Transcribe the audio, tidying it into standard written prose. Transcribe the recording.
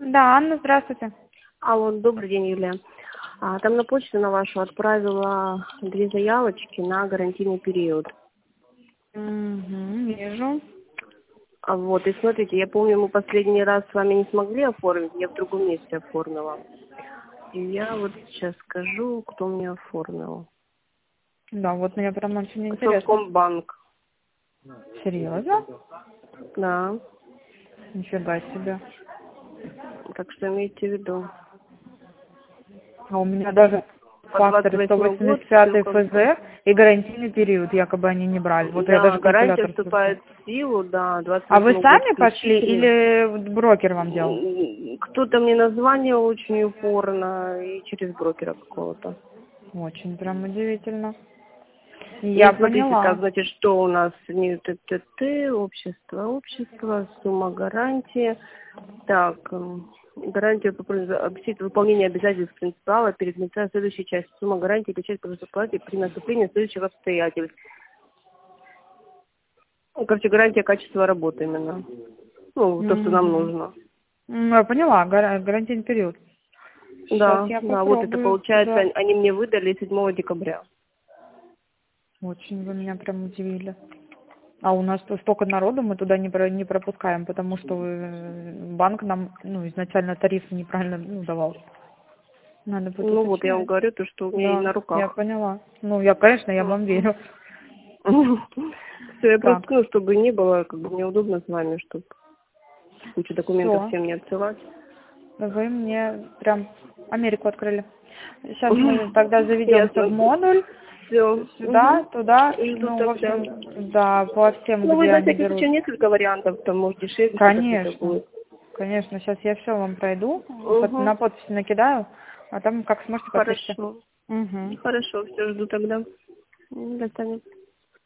Да, Анна, здравствуйте. Алло, добрый день, Юлия. Там на почту на вашу отправила 2 заявочки на гарантийный период. Угу, вижу. Вот, и смотрите, я помню, мы последний раз с вами не смогли оформить, я в другом месте оформила. И я вот сейчас скажу, кто мне оформил. Да, вот мне прям очень интересно. Совкомбанк. Серьезно? Да. Нифига себе. Так что имейте в виду. А у меня даже По фактор 28 год 185 ссылка. ФЗ и гарантийный период якобы они не брали. Вот я Да, даже гарантия калькулятор вступает слушаю. в силу, да, А вы 28 год сами пошли включительно. или брокер вам делал? Кто-то мне название очень упорно и через брокера какого-то. Очень прям удивительно. Ну, Я смотрите, так, поняла. значит, что у нас не ТТТ, общество, сумма гарантии. Так, гарантия обеспечит выполнение обязательств принципала перед лица следующей части. Сумма гарантии отличается по зарплате при наступлении следующих обстоятельств. Ну, короче, гарантия качества работы именно. Ну, то, что нам Угу. нужно. Я поняла, гарантийный период. Сейчас Да, я да, вот это попробую получается, туда. они мне выдали 7 декабря. Очень вы меня прям удивили. А у нас тут столько народу, мы туда не пропускаем, потому что банк нам изначально тарифы неправильно давал. Надо будет Ну вот, я вам уточнять. говорю, то, что у меня и Да, на я руках. поняла. Конечно, я вам верю. Все, я просто, Так, чтобы не было, как бы неудобно с вами, чтобы кучу документов все. всем не отсылать. Вы мне прям Америку открыли. Сейчас мы тогда заведемся в Ясно. модуль. Все. Сюда, туда, Жду в тогда. общем, да, по всем, Ну, вы где на они всякий случай берут. несколько вариантов, там, может, дешевле что-то какое-то Конечно, будет. конечно, сейчас я все вам пройду, Угу. на подпись накидаю, а там как сможете подпишите. Хорошо. Угу. Хорошо, все, жду тогда. До свидания.